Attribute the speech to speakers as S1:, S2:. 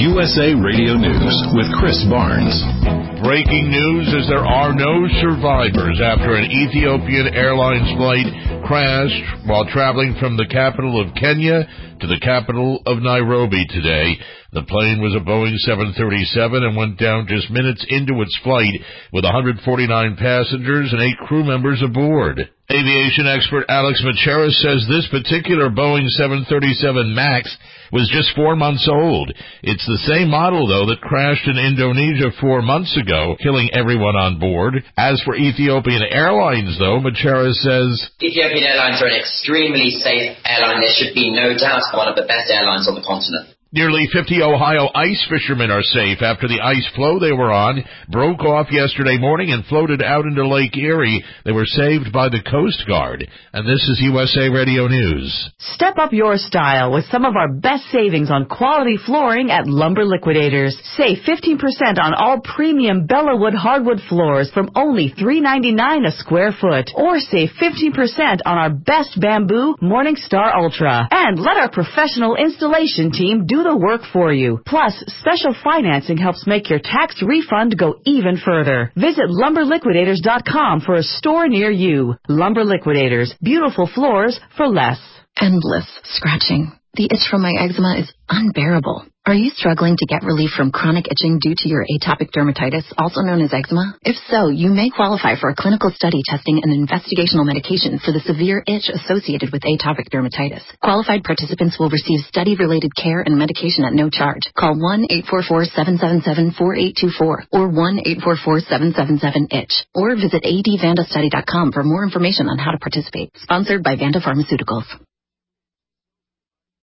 S1: USA Radio News with Chris Barnes.
S2: Breaking news is there are no survivors after an Ethiopian Airlines flight crashed while traveling from the capital of Kenya to the capital of Nairobi today. The plane was a Boeing 737 and went down just minutes into its flight with 149 passengers and 8 crew members aboard. Aviation expert Alex Macheras says this particular Boeing 737 MAX was just 4 months old. It's the same model, though, that crashed in Indonesia 4 months ago, killing everyone on board. As for Ethiopian Airlines, though, Macheras says,
S3: Ethiopian Airlines are an extremely safe airline. There should be no doubt one of the best airlines on the continent.
S2: Nearly 50 Ohio ice fishermen are safe after the ice floe they were on broke off yesterday morning and floated out into Lake Erie. They were saved by the Coast Guard. And this is USA Radio News.
S4: Step up your style with some of our best savings on quality flooring at Lumber Liquidators. Save 15% on all premium Bellawood hardwood floors from only $3.99 a square foot. Or save 15% on our best bamboo Morningstar Ultra. And let our professional installation team do the work for you. Plus, special financing helps make your tax refund go even further. Visit LumberLiquidators.com for a store near you. Lumber Liquidators. Beautiful floors for less.
S5: Endless scratching. The itch from my eczema is unbearable. Are you struggling to get relief from chronic itching due to your atopic dermatitis, also known as eczema? If so, you may qualify for a clinical study testing an investigational medication for the severe itch associated with atopic dermatitis. Qualified participants will receive study-related care and medication at no charge. Call 1-844-777-4824 or 1-844-777-ITCH or visit advandastudy.com for more information on how to participate. Sponsored by Vanda Pharmaceuticals.